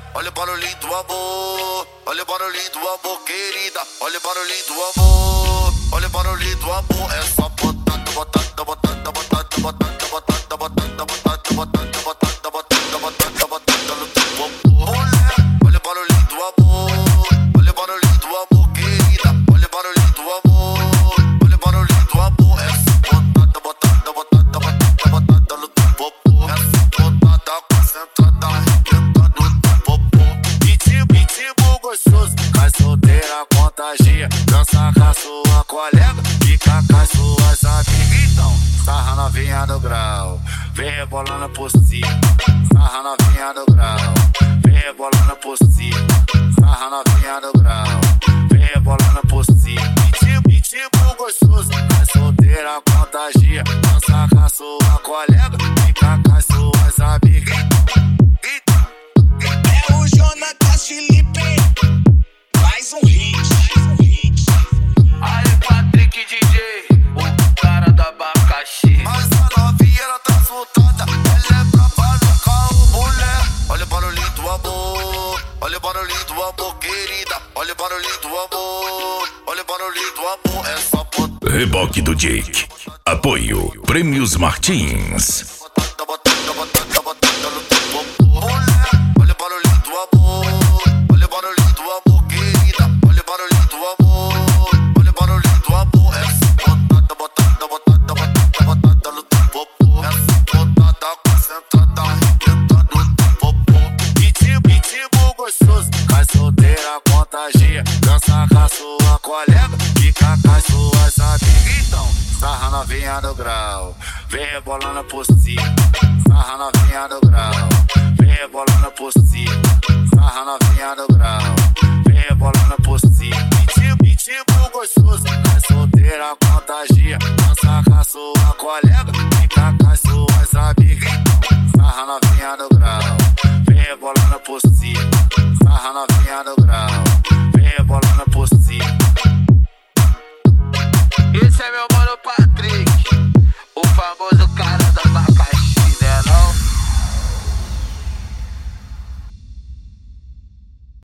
olha o barulhinho do amor. Olha o barulhinho do amor, querida. Olha o barulhinho do amor. Olha o barulhinho do amor. É só botando, botando, botando, botando, botando, botando, botando, botando, botando, botando, botando, botando, botando no teu popô. Olha o barulhinho do amor. Olha o barulhinho do amor, querida. Olha o barulhinho do amor. Olha o barulhinho do amor. É só botando, botando, botando, botando, botando no teu popô. É só botada concentrada, arrebentando no teu popô. Ritmo gostoso, cai solteira, contagia. Dança com a sua colega, fica com as suas amigas. Então, sarra novinha no grau, vem rebolando por cima. Sarra novinha no grau, vem rebolando por cima. Sarra novinha no grau, vem rebolando por cima. Ritmo gostoso, cai solteira, contagia. Dança com a sua colega, fica com as suas amigas. É o Jonatas Felipe, faz um hit. Aí Patrick DJ, o cara do abacaxi. Mas a novinha ela tá soltada, ela é brava no carro, mulher. Olha o barulhinho do amor, olha o barulhinho do amor, querida. Olha o barulhinho do amor, olha o barulhinho do amor. É só botar. Reboque do Jake. Apoio Prêmios Martins. Botando, botando, botando, botando no teu popô. Olha o barulhinho do amor, olha o barulhinho do amor, querida. Olha o barulhinho do amor, olha o barulhinho do amor. É só botando, botando, botando, botando, botando no teu popô. É só botada concentrada, arrebentando no teu popô. Ritmo gostoso, cai solteira, contagia. Dança com a sua colega, fica com as suas amigas. Então, sarra novinha no grau, vem rebolando por cima. Sarra novinha no grau, vem rebolando por cima. Sarra novinha no grau, vem rebolando por cima. Ritmo gostoso, cai solteira, contagia. Dança com a sua colega, fica com as suas amigas. Sarra novinha no grau, vem rebolando por cima. Sarra novinha no grau, vem rebolando por cima. Esse é meu